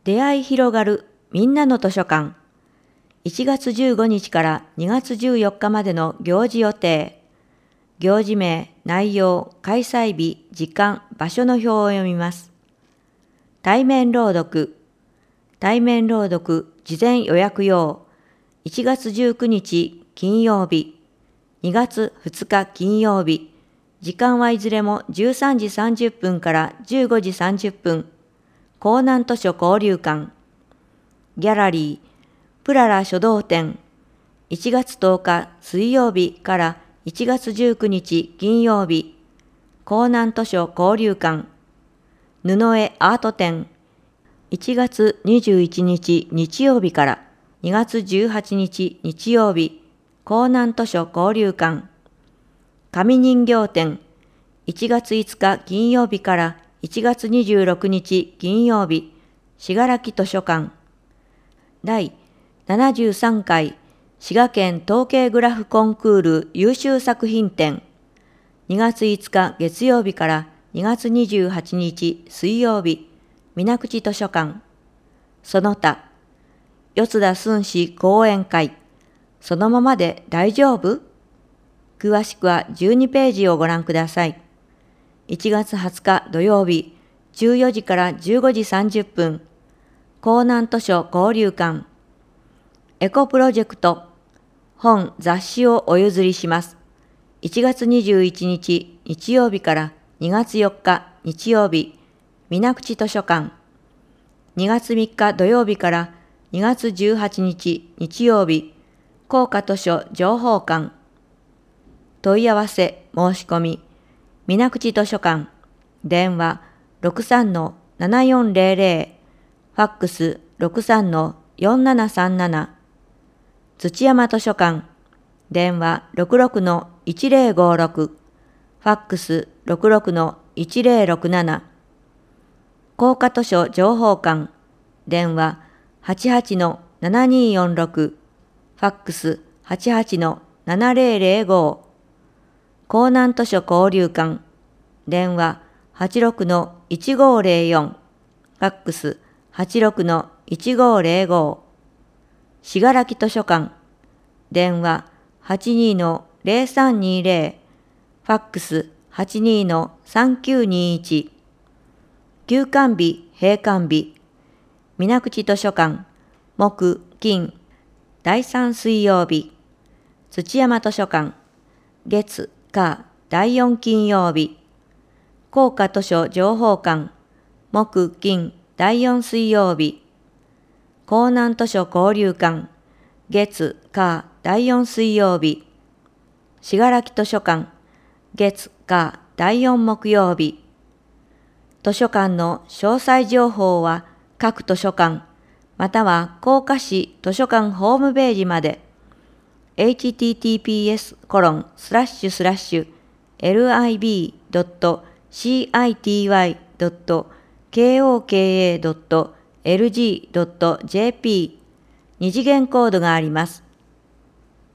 出会い広がるみんなの図書館。1月15日から2月14日までの行事予定。行事名、内容、開催日、時間、場所の表を読みます。対面朗読。対面朗読事前予約用。1月19日金曜日。2月2日金曜日。時間はいずれも13時30分から15時30分。江南図書交流館。ギャラリー、プララ書道展。1月10日水曜日から1月19日金曜日。江南図書交流館。布絵アート展。1月21日日曜日から2月18日日曜日。江南図書交流館。紙人形展。1月5日金曜日から1月26日金曜日。信楽図書館。第73回滋賀県統計グラフコンクール優秀作品展。2月5日月曜日から2月28日水曜日。水口図書館。その他、四田寸志講演会。そのままで大丈夫？詳しくは12ページをご覧ください。1月20日土曜日、14時から15時30分。江南図書交流館。エコプロジェクト。本雑誌をお譲りします。1月21日日曜日から2月4日日曜日。水口図書館。2月3日土曜日から2月18日日曜日。高価図書情報館。問い合わせ申し込み。水口図書館。電話 63-7400。ファックス 63-4737。土山図書館。電話 66-1056。ファックス 66-1067。高価図書情報館。電話 88-7246。ファックス 88-7005。江南図書交流館。電話 86-1504。ファックス 86-1505。信楽図書館。電話 82-0320。ファックス 82-3921。休館日、閉館日。水口図書館。木、金。第3水曜日。土山図書館。月、火、第4金曜日。高価図書情報館。木、金、第4水曜日。江南図書交流館。月、火、第4水曜日。信楽図書館。月、火、第4木曜日。図書館の詳細情報は各図書館または甲賀市図書館ホームページまで。https://lib.city.koka.lg.jp 二次元コードがあります。